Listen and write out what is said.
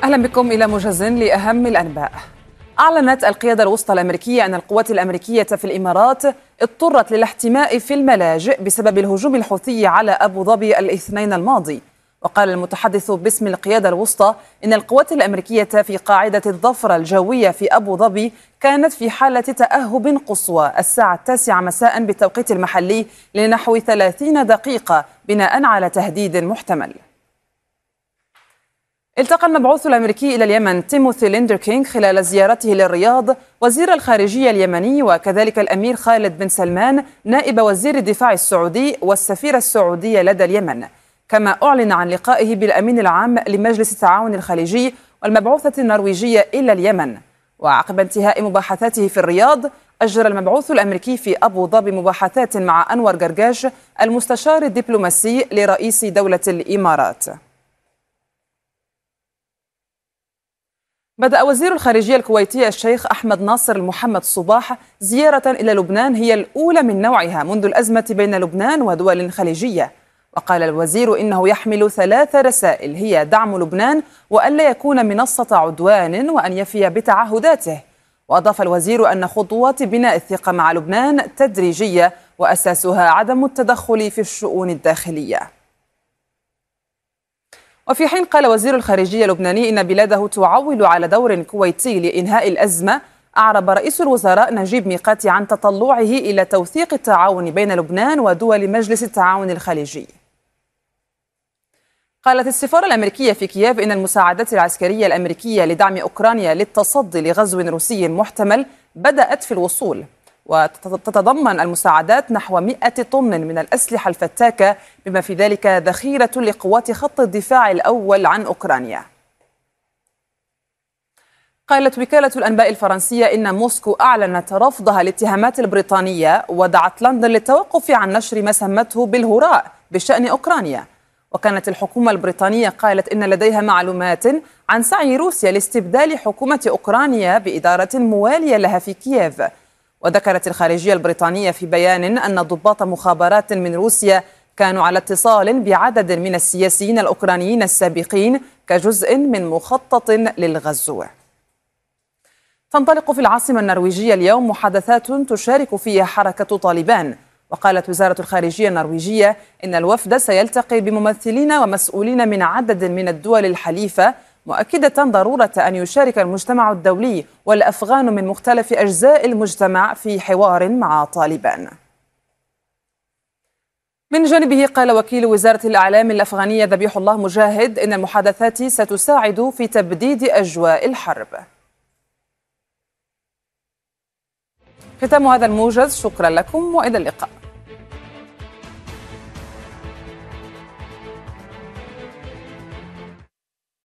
أهلا بكم إلى موجز لأهم الأنباء. أعلنت القيادة الوسطى الأمريكية أن القوات الأمريكية في الإمارات اضطرت للاحتماء في الملاجئ بسبب الهجوم الحوثي على أبو ظبي الاثنين الماضي. وقال المتحدث باسم القيادة الوسطى إن القوات الأمريكية في قاعدة الظفرة الجوية في أبو ظبي كانت في حالة تأهب قصوى الساعة 9 مساء بالتوقيت المحلي لنحو 30 دقيقة بناء على تهديد محتمل. التقى المبعوث الأمريكي إلى اليمن تيموثي ليندركينغ خلال زيارته للرياض وزير الخارجية اليمني وكذلك الأمير خالد بن سلمان نائب وزير الدفاع السعودي والسفير السعودي لدى اليمن، كما أعلن عن لقائه بالأمين العام لمجلس التعاون الخليجي والمبعوثة النرويجية إلى اليمن. وعقب انتهاء مباحثاته في الرياض أجرى المبعوث الأمريكي في أبو ظبي مباحثات مع أنور قرقاش المستشار الدبلوماسي لرئيس دولة الإمارات. بدأ وزير الخارجية الكويتي الشيخ أحمد ناصر المحمد صباح زيارة إلى لبنان هي الأولى من نوعها منذ الأزمة بين لبنان ودول خليجية. وقال الوزير إنه يحمل 3 رسائل هي دعم لبنان وألا يكون منصة عدوان وأن يفي بتعهداته. وأضاف الوزير أن خطوات بناء الثقة مع لبنان تدريجية وأساسها عدم التدخل في الشؤون الداخلية. وفي حين قال وزير الخارجية اللبناني إن بلاده تعول على دور كويتي لإنهاء الأزمة، أعرب رئيس الوزراء نجيب ميقاتي عن تطلعه إلى توثيق التعاون بين لبنان ودول مجلس التعاون الخليجي. قالت السفارة الأمريكية في كييف إن المساعدات العسكرية الأمريكية لدعم أوكرانيا للتصدي لغزو روسي محتمل بدأت في الوصول، وتتضمن المساعدات نحو 100 طن من الأسلحة الفتاكة بما في ذلك ذخيرة لقوات خط الدفاع الأول عن أوكرانيا. قالت وكالة الأنباء الفرنسية إن موسكو أعلنت رفضها الاتهامات البريطانية ودعت لندن للتوقف عن نشر ما سمته بالهراء بشأن أوكرانيا. وكانت الحكومة البريطانية قالت إن لديها معلومات عن سعي روسيا لاستبدال حكومة أوكرانيا بإدارة موالية لها في كييف. وذكرت الخارجية البريطانية في بيان أن ضباط مخابرات من روسيا كانوا على اتصال بعدد من السياسيين الأوكرانيين السابقين كجزء من مخطط للغزو. تنطلق في العاصمة النرويجية اليوم محادثات تشارك فيها حركة طالبان. وقالت وزارة الخارجية النرويجية إن الوفد سيلتقي بممثلين ومسؤولين من عدد من الدول الحليفة، مؤكدة ضرورة أن يشارك المجتمع الدولي والأفغان من مختلف أجزاء المجتمع في حوار مع طالبان. من جانبه قال وكيل وزارة الإعلام الأفغانية ذبيح الله مجاهد إن المحادثات ستساعد في تبديد أجواء الحرب. ختام هذا الموجز، شكرا لكم وإلى اللقاء.